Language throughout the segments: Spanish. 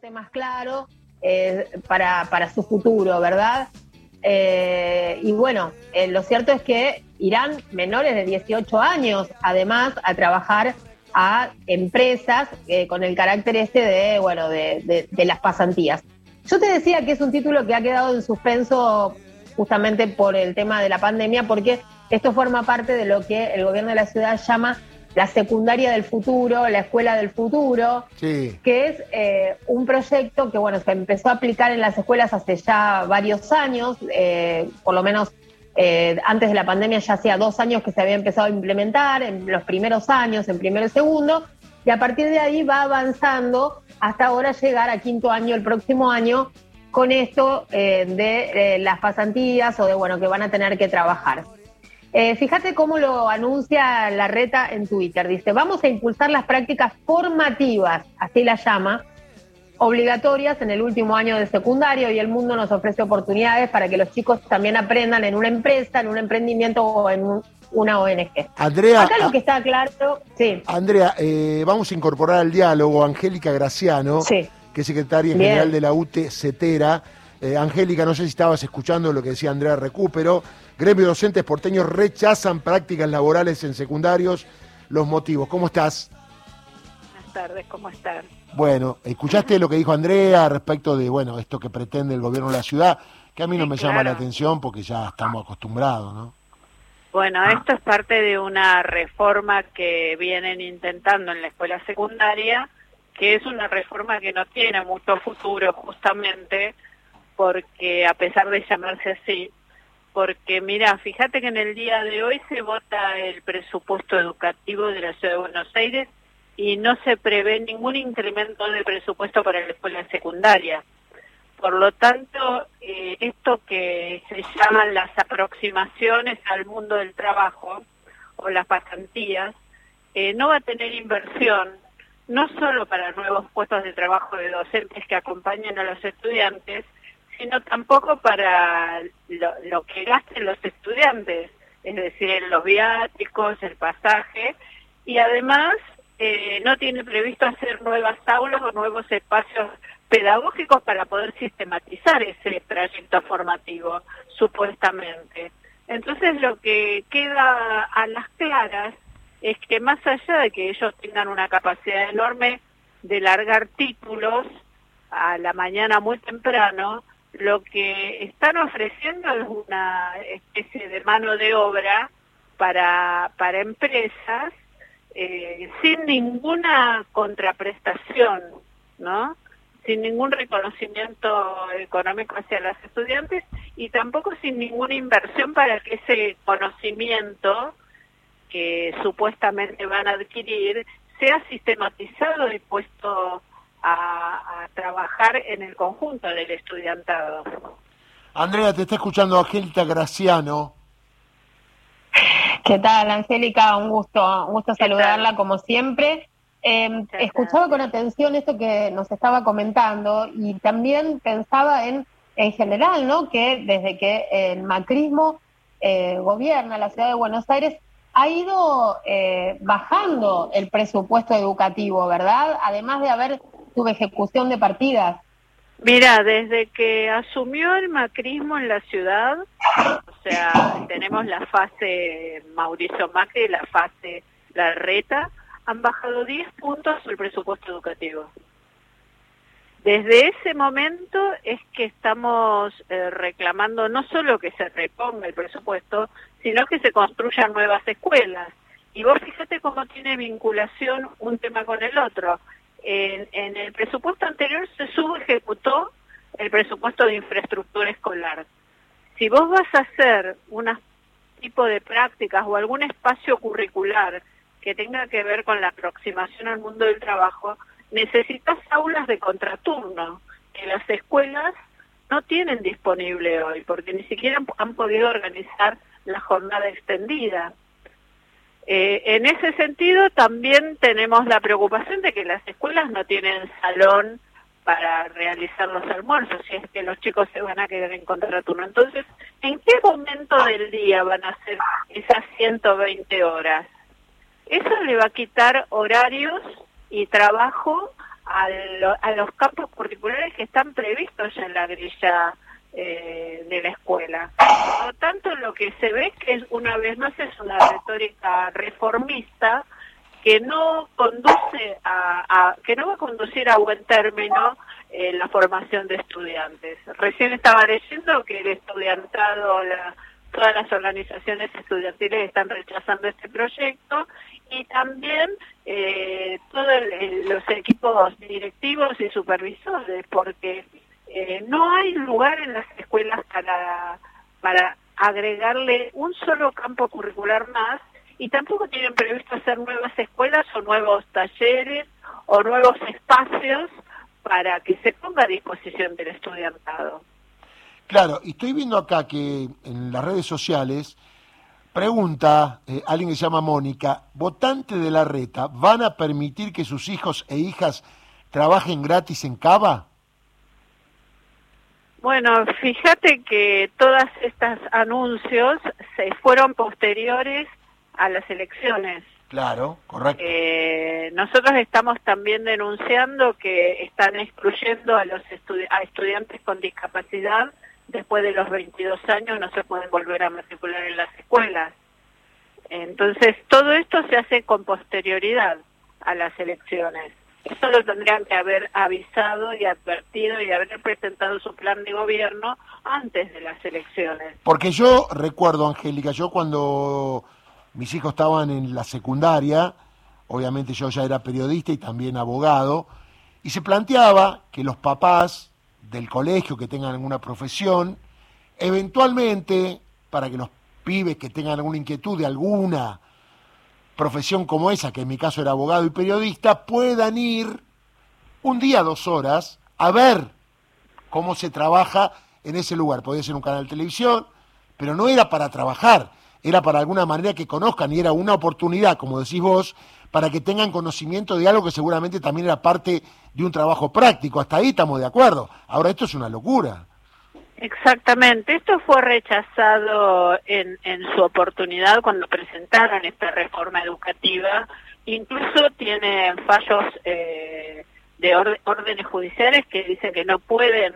norte más claro para su futuro, ¿verdad? Y bueno, lo cierto es que irán menores de 18 años, además, a trabajar a empresas con el carácter de las pasantías. Yo te decía que es un título que ha quedado en suspenso justamente por el tema de la pandemia, porque esto forma parte de lo que el gobierno de la ciudad llama la secundaria del futuro, la escuela del futuro, sí, que es un proyecto que se empezó a aplicar en las escuelas hace ya varios años, por lo menos antes de la pandemia ya hacía 2 años que se había empezado a implementar, en los primeros años, en primero y segundo, y a partir de ahí va avanzando hasta ahora llegar a 5º año el próximo año con esto de las pasantías o de que van a tener que trabajar. Fíjate cómo lo anuncia Larreta en Twitter. Dice, vamos a impulsar las prácticas formativas, así la llama, obligatorias en el último año de secundario, y el mundo nos ofrece oportunidades para que los chicos también aprendan en una empresa, en un emprendimiento o en una ONG. Andrea, acá lo que está claro... Sí. Andrea, vamos a incorporar al diálogo a Angélica Graciano, sí, que es secretaria general de la UTE CETERA. Angélica, no sé si estabas escuchando lo que decía Andrea Recupero. Gremio docentes porteños rechazan prácticas laborales en secundarios. Los motivos. ¿Cómo estás? Buenas tardes, ¿cómo están? Bueno, escuchaste lo que dijo Andrea respecto de, esto que pretende el gobierno de la ciudad, que a mí no me llama la atención porque ya estamos acostumbrados, ¿no? Bueno, esto es parte de una reforma que vienen intentando en la escuela secundaria, que es una reforma que no tiene mucho futuro justamente, porque a pesar de llamarse así, porque mira, fíjate que en el día de hoy se vota el presupuesto educativo de la Ciudad de Buenos Aires y no se prevé ningún incremento de presupuesto para la escuela secundaria. Por lo tanto, esto que se llaman las aproximaciones al mundo del trabajo o las pasantías, no va a tener inversión, no solo para nuevos puestos de trabajo de docentes que acompañen a los estudiantes, sino tampoco para lo que gasten los estudiantes, es decir, los viáticos, el pasaje, y además no tiene previsto hacer nuevas aulas o nuevos espacios pedagógicos para poder sistematizar ese trayecto formativo, supuestamente. Entonces lo que queda a las claras es que más allá de que ellos tengan una capacidad enorme de largar títulos a la mañana muy temprano, lo que están ofreciendo es una especie de mano de obra para empresas sin ninguna contraprestación, ¿no? Sin ningún reconocimiento económico hacia los estudiantes y tampoco sin ninguna inversión para que ese conocimiento que supuestamente van a adquirir sea sistematizado y puesto a trabajar en el conjunto del estudiantado. Andrea, te está escuchando Angélica Graciano. ¿Qué tal, Angélica? Un gusto saludarla como siempre. Escuchaba con atención esto que nos estaba comentando y también pensaba en general, ¿no? Que desde que el macrismo gobierna la ciudad de Buenos Aires ha ido bajando el presupuesto educativo, ¿verdad? Además de haber subejecución de partidas. Mira, desde que asumió el macrismo en la ciudad, o sea, tenemos la fase Mauricio Macri y la fase Larreta, han bajado 10 puntos el presupuesto educativo. Desde ese momento es que estamos reclamando no solo que se reponga el presupuesto, sino que se construyan nuevas escuelas. Y vos fíjate cómo tiene vinculación un tema con el otro. En el presupuesto anterior se subejecutó el presupuesto de infraestructura escolar. Si vos vas a hacer un tipo de prácticas o algún espacio curricular que tenga que ver con la aproximación al mundo del trabajo, necesitas aulas de contraturno, que las escuelas no tienen disponible hoy, porque ni siquiera han podido organizar la jornada extendida. En ese sentido también tenemos la preocupación de que las escuelas no tienen salón para realizar los almuerzos, si es que los chicos se van a quedar en contraturno. Entonces, ¿en qué momento del día van a hacer esas 120 horas? Eso le va a quitar horarios y trabajo a los campos curriculares que están previstos ya en la grilla de la escuela. Por lo tanto, lo que se ve es que una vez más es una retórica reformista que no conduce que no va a conducir a buen término la formación de estudiantes. Recién estaba leyendo que el estudiantado, todas las organizaciones estudiantiles están rechazando este proyecto, y también todos los equipos directivos y supervisores, porque no hay lugar en las escuelas para agregarle un solo campo curricular más, y tampoco tienen previsto hacer nuevas escuelas o nuevos talleres o nuevos espacios para que se ponga a disposición del estudiantado. Claro, y estoy viendo acá que en las redes sociales pregunta alguien que se llama Mónica: ¿votantes de Larreta van a permitir que sus hijos e hijas trabajen gratis en Cava? Bueno, fíjate que todas estas anuncios se fueron posteriores a las elecciones. Claro, correcto. Nosotros estamos también denunciando que están excluyendo a los estudiantes con discapacidad. Después de los 22 años no se pueden volver a matricular en las escuelas. Entonces, todo esto se hace con posterioridad a las elecciones. Eso lo tendrían que haber avisado y advertido y haber presentado su plan de gobierno antes de las elecciones. Porque yo recuerdo, Angélica, yo cuando mis hijos estaban en la secundaria, obviamente yo ya era periodista y también abogado, y se planteaba que los papás del colegio que tengan alguna profesión, eventualmente, para que los pibes que tengan alguna inquietud de alguna profesión como esa, que en mi caso era abogado y periodista, puedan ir un día, 2 horas, a ver cómo se trabaja en ese lugar. Podía ser un canal de televisión, pero no era para trabajar, era para alguna manera que conozcan, y era una oportunidad, como decís vos, para que tengan conocimiento de algo que seguramente también era parte de un trabajo práctico. Hasta ahí estamos de acuerdo. Ahora, esto es una locura. Exactamente, esto fue rechazado en su oportunidad cuando presentaron esta reforma educativa. Incluso tiene fallos de órdenes judiciales que dicen que no pueden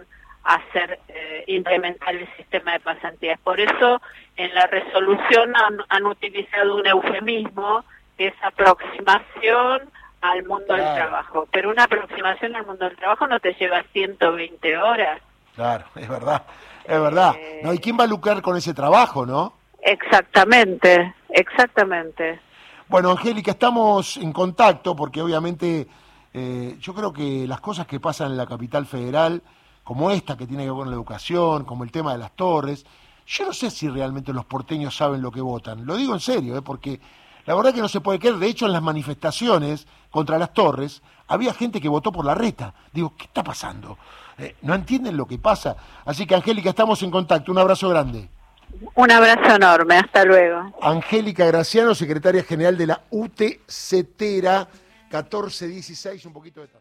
implementar el sistema de pasantías. Por eso en la resolución han utilizado un eufemismo, que es aproximación al mundo del trabajo. Pero una aproximación al mundo del trabajo no te lleva 120 horas. Claro, es verdad, es verdad. ¿No? ¿Y quién va a lucrar con ese trabajo, no? Exactamente, exactamente. Bueno, Angélica, estamos en contacto porque obviamente yo creo que las cosas que pasan en la capital federal, como esta que tiene que ver con la educación, como el tema de las torres, yo no sé si realmente los porteños saben lo que votan. Lo digo en serio, porque la verdad que no se puede creer. De hecho, en las manifestaciones contra las torres había gente que votó por Larreta. Digo, ¿qué está pasando? No entienden lo que pasa. Así que, Angélica, estamos en contacto. Un abrazo grande. Un abrazo enorme. Hasta luego. Angélica Graciano, secretaria general de la UTE CETERA, 1416, un poquito de...